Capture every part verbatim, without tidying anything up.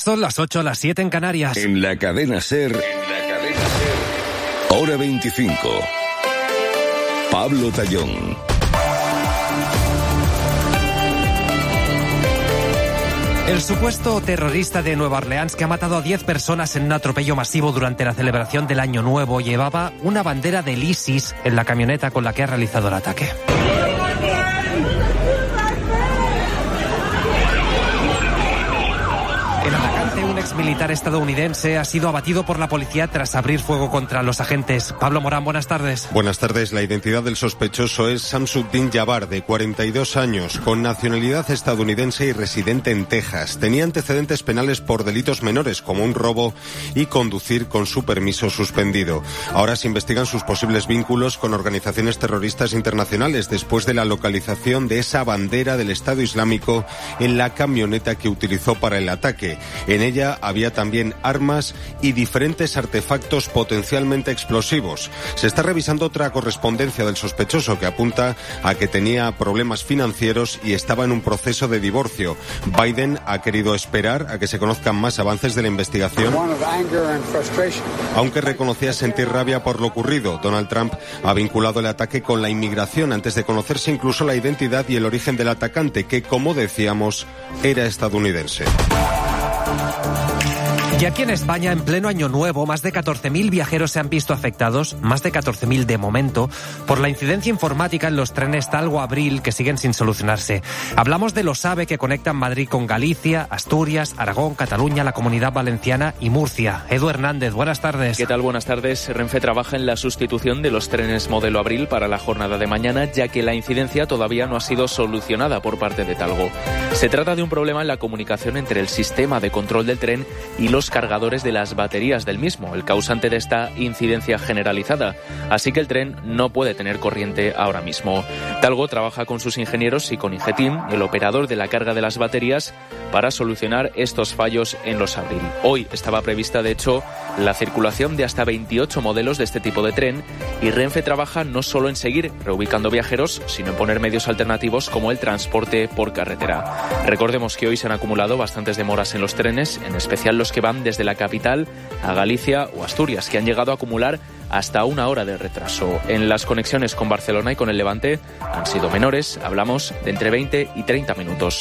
Son las ocho, las siete en Canarias. En la cadena SER, en la cadena SER, hora veinticinco. Pablo Tallón. El supuesto terrorista de Nueva Orleans, que ha matado a diez personas en un atropello masivo durante la celebración del Año Nuevo, llevaba una bandera del ISIS en la camioneta con la que ha realizado el ataque. El atacante, un exmilitar estadounidense, ha sido abatido por la policía tras abrir fuego contra los agentes. Pablo Morán, buenas tardes. Buenas tardes. La identidad del sospechoso es Samsudin Jabbar, de cuarenta y dos años, con nacionalidad estadounidense y residente en Texas. Tenía antecedentes penales por delitos menores, como un robo y conducir con su permiso suspendido. Ahora se investigan sus posibles vínculos con organizaciones terroristas internacionales, después de la localización de esa bandera del Estado Islámico en la camioneta que utilizó para el ataque. En ella había también armas y diferentes artefactos potencialmente explosivos. Se está revisando otra correspondencia del sospechoso que apunta a que tenía problemas financieros y estaba en un proceso de divorcio. Biden ha querido esperar a que se conozcan más avances de la investigación, aunque reconocía sentir rabia por lo ocurrido. Donald Trump ha vinculado el ataque con la inmigración antes de conocerse incluso la identidad y el origen del atacante, que, como decíamos, era estadounidense. Y aquí en España, en pleno Año Nuevo, más de catorce mil viajeros se han visto afectados, más de catorce mil de momento, por la incidencia informática en los trenes Talgo-Abril que siguen sin solucionarse. Hablamos de los AVE que conectan Madrid con Galicia, Asturias, Aragón, Cataluña, la Comunidad Valenciana y Murcia. Edu Hernández, buenas tardes. ¿Qué tal? Buenas tardes. Renfe trabaja en la sustitución de los trenes modelo Abril para la jornada de mañana, ya que la incidencia todavía no ha sido solucionada por parte de Talgo. Se trata de un problema en la comunicación entre el sistema de control del tren y los cargadores de las baterías del mismo, el causante de esta incidencia generalizada. Así que el tren no puede tener corriente ahora mismo. Talgo trabaja con sus ingenieros y con Ingetim, el operador de la carga de las baterías, para solucionar estos fallos en los Abril. Hoy estaba prevista, de hecho, la circulación de hasta veintiocho modelos de este tipo de tren, y Renfe trabaja no solo en seguir reubicando viajeros, sino en poner medios alternativos como el transporte por carretera. Recordemos que hoy se han acumulado bastantes demoras en los trenes, en especial los que van desde la capital a Galicia o Asturias, que han llegado a acumular hasta una hora de retraso. En las conexiones con Barcelona y con el Levante han sido menores, hablamos de entre veinte y treinta minutos.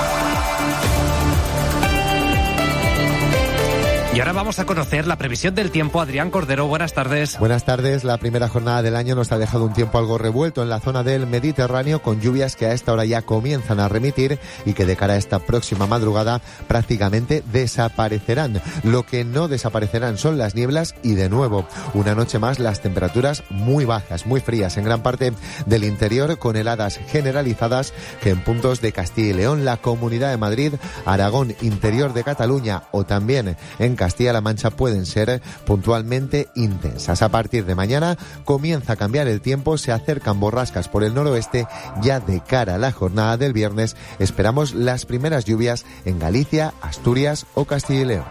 Y ahora vamos a conocer la previsión del tiempo. Adrián Cordero, buenas tardes. Buenas tardes. La primera jornada del año nos ha dejado un tiempo algo revuelto en la zona del Mediterráneo, con lluvias que a esta hora ya comienzan a remitir y que de cara a esta próxima madrugada prácticamente desaparecerán. Lo que no desaparecerán son las nieblas y, de nuevo, una noche más las temperaturas muy bajas, muy frías en gran parte del interior, con heladas generalizadas que en puntos de Castilla y León, la Comunidad de Madrid, Aragón, interior de Cataluña o también en Castilla-La Mancha pueden ser puntualmente intensas. A partir de mañana comienza a cambiar el tiempo, se acercan borrascas por el noroeste. Ya de cara a la jornada del viernes esperamos las primeras lluvias en Galicia, Asturias o Castilla y León.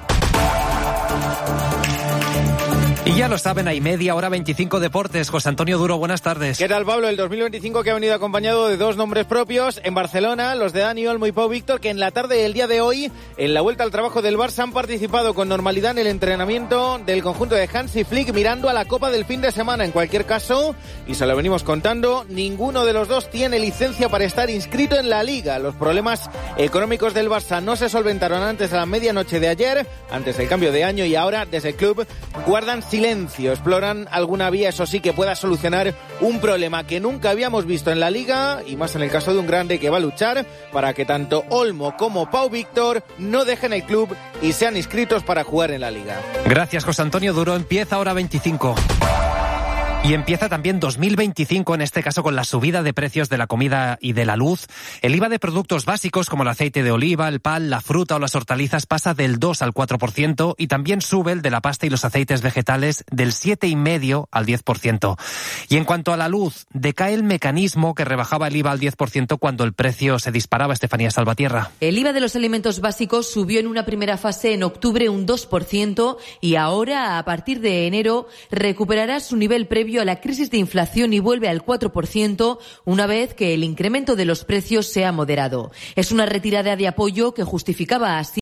Y ya lo saben, hay media hora veinticinco deportes. José Antonio Duro, buenas tardes. ¿Qué tal, Pablo? El dos mil veinticinco que ha venido acompañado de dos nombres propios. En Barcelona, los de Dani Olmo y Pau Víctor, que en la tarde del día de hoy, en la vuelta al trabajo del Barça, han participado con normalidad en el entrenamiento del conjunto de Hansi Flick, mirando a la Copa del fin de semana. En cualquier caso, y se lo venimos contando, ninguno de los dos tiene licencia para estar inscrito en la Liga. Los problemas económicos del Barça no se solventaron antes de la medianoche de ayer, antes del cambio de año, y ahora desde el club guardan silencio. Exploran alguna vía, eso sí, que pueda solucionar un problema que nunca habíamos visto en la Liga, y más en el caso de un grande que va a luchar para que tanto Olmo como Pau Víctor no dejen el club y sean inscritos para jugar en la Liga. Gracias, José Antonio Duro. Empieza hora veinticinco. Y empieza también dos mil veinticinco, en este caso con la subida de precios de la comida y de la luz. El I V A de productos básicos como el aceite de oliva, el pan, la fruta o las hortalizas pasa del dos al cuatro por ciento, y también sube el de la pasta y los aceites vegetales del siete coma cinco al diez por ciento. Y en cuanto a la luz, decae el mecanismo que rebajaba el I V A al diez por ciento cuando el precio se disparaba. Estefanía Salvatierra. El I V A de los alimentos básicos subió en una primera fase en octubre un dos por ciento y ahora, a partir de enero, recuperará su nivel previo a la crisis de inflación y vuelve al cuatro por ciento una vez que el incremento de los precios se ha moderado. Es una retirada de apoyo que justificaba así